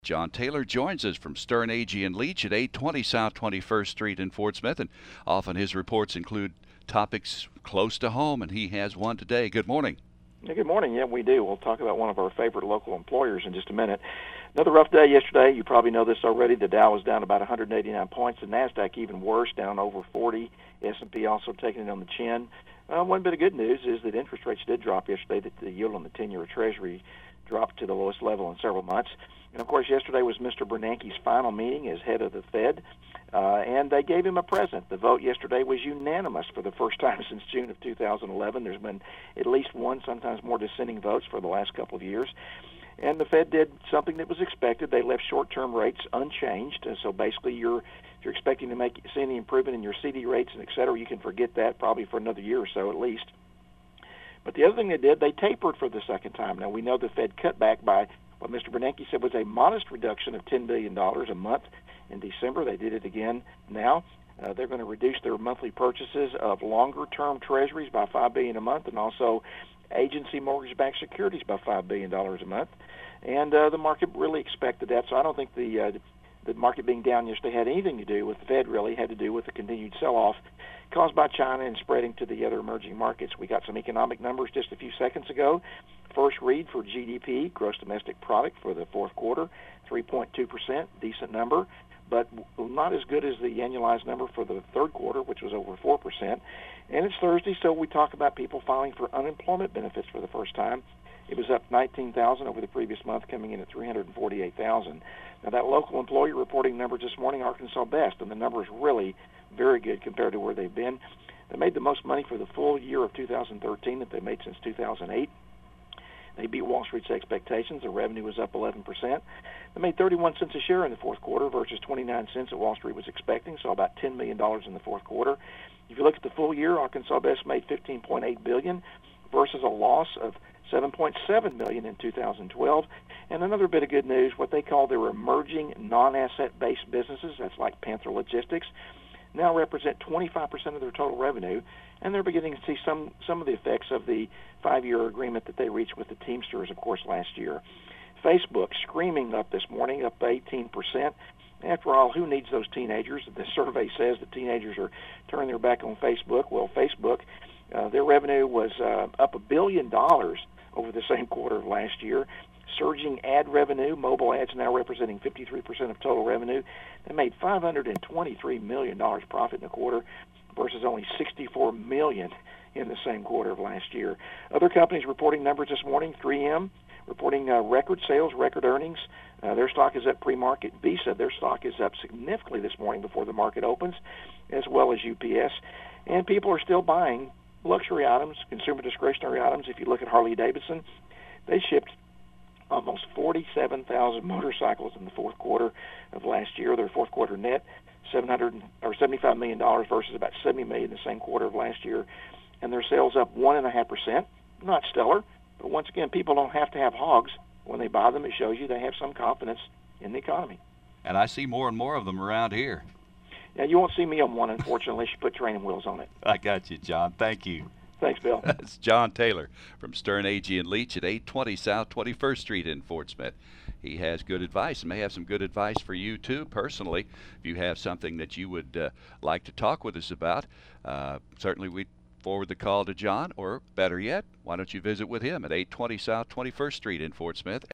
John Taylor joins us from Stern Agee and Leach at 820 South 21st Street in Fort Smith, and often his reports include topics close to home, and he has one today. Good morning. Yeah, good morning. Yeah, we do. We'll talk about one of our favorite local employers in just a minute. Another rough day yesterday. You probably know this already. The Dow was down about 189 points. The NASDAQ even worse, down over 40. S&P also taking it on the chin. One bit of good news is that interest rates did drop yesterday. That the yield on the 10-year Treasury dropped to the lowest level in several months. And, of course, yesterday was Mr. Bernanke's final meeting as head of the Fed, and they gave him a present. The vote yesterday was unanimous for the first time since June of 2011. There's been at least one, sometimes more dissenting votes for the last couple of years. And the Fed did something that was expected. They left short-term rates unchanged. And so basically, if you're expecting to see any improvement in your CD rates and et cetera, you can forget that probably for another year or so at least. But the other thing they did, they tapered for the second time. Now, we know the Fed cut back by what Mr. Bernanke said was a modest reduction of $10 billion a month in December. They did it again now. They're going to reduce their monthly purchases of longer-term treasuries by $5 billion a month, and also agency mortgage-backed securities by $5 billion a month. And the market really expected that, so I don't think the market being down yesterday had anything to do with the Fed, really had to do with the continued sell-off caused by China and spreading to the other emerging markets. We got some economic numbers just a few seconds ago. First read for GDP, gross domestic product, for the fourth quarter, 3.2%, decent number, but not as good as the annualized number for the third quarter, which was over 4%. And it's Thursday, so we talk about people filing for unemployment benefits for the first time. It was up 19,000 over the previous month, coming in at 348,000. Now, that local employer reporting numbers this morning, Arkansas Best, and the number is really very good compared to where they've been. They made the most money for the full year of 2013 that they made since 2008. They beat Wall Street's expectations. The revenue was up 11%. They made 31 cents a share in the fourth quarter versus 29 cents that Wall Street was expecting, so about $10 million in the fourth quarter. If you look at the full year, Arkansas Best made $15.8 billion versus a loss of $7.7 million in 2012. And another bit of good news, what they call their emerging non-asset-based businesses, that's like Panther Logistics, now represent 25% of their total revenue, and they're beginning to see some of the effects of the 5-year agreement that they reached with the Teamsters, of course, last year. Facebook screaming up this morning, up 18%. After all, who needs those teenagers? The survey says that teenagers are turning their back on Facebook. Well, Facebook, their revenue was up $1 billion over the same quarter of last year. Surging ad revenue, mobile ads now representing 53% of total revenue. They made $523 million profit in the quarter versus only $64 million in the same quarter of last year. Other companies reporting numbers this morning, 3M reporting record sales, record earnings. Their stock is up pre-market. Visa, their stock is up significantly this morning before the market opens, as well as UPS. And people are still buying luxury items, consumer discretionary items. If you look at Harley-Davidson, they shipped almost 47,000 motorcycles in the fourth quarter of last year. Their fourth quarter net, $75 million versus about $70 million in the same quarter of last year. And their sales up 1.5%. Not stellar, but once again, people don't have to have hogs when they buy them. It shows you they have some confidence in the economy. And I see more and more of them around here. Yeah, you won't see me on one, unfortunately, unless you put training wheels on it. I got you, John. Thank you. Thanks, Bill. That's John Taylor from Stern Agee and Leach at 820 South 21st Street in Fort Smith. He has good advice and may have some good advice for you, too, personally. If you have something that you would like to talk with us about, certainly we'd forward the call to John, or better yet, why don't you visit with him at 820 South 21st Street in Fort Smith.